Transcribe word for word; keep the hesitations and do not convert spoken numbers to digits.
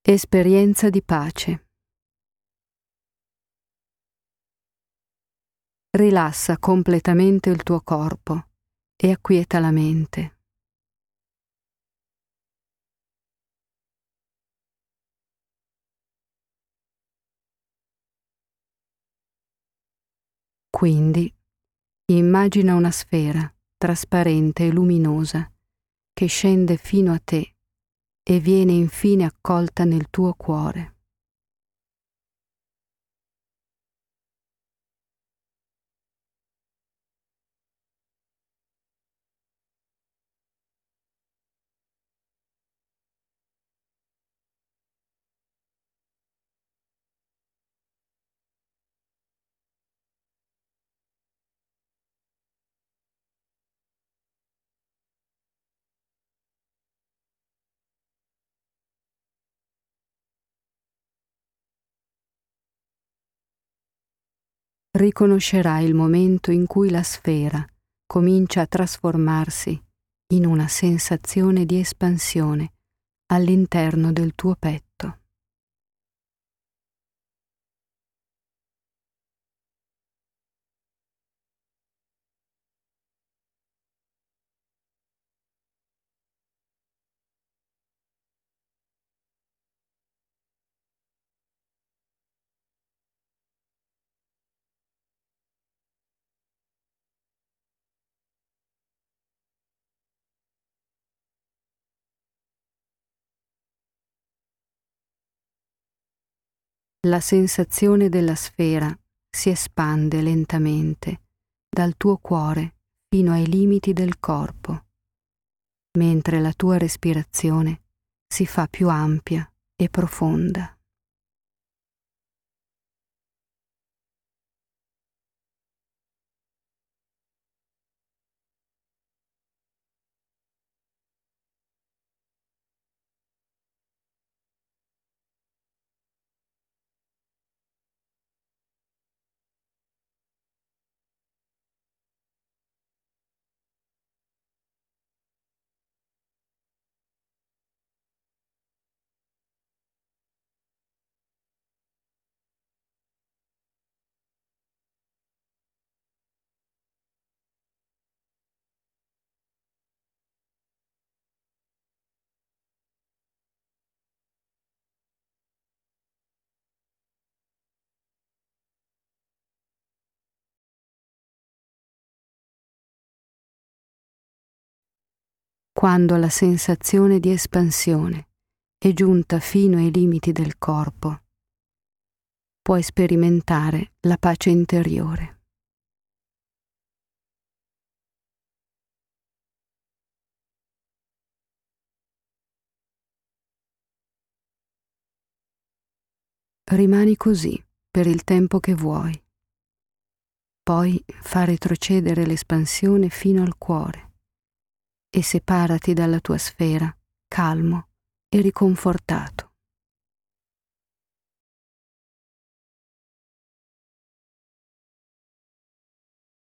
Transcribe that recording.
Esperienza di pace. Rilassa completamente il tuo corpo e acquieta la mente. Quindi, immagina una sfera trasparente e luminosa che scende fino a te e viene infine accolta nel tuo cuore. Riconoscerai il momento in cui la sfera comincia a trasformarsi in una sensazione di espansione all'interno del tuo petto. La sensazione della sfera si espande lentamente dal tuo cuore fino ai limiti del corpo, mentre la tua respirazione si fa più ampia e profonda. Quando la sensazione di espansione è giunta fino ai limiti del corpo, puoi sperimentare la pace interiore. Rimani così per il tempo che vuoi. Poi fa retrocedere l'espansione fino al cuore e separati dalla tua sfera, calmo e riconfortato.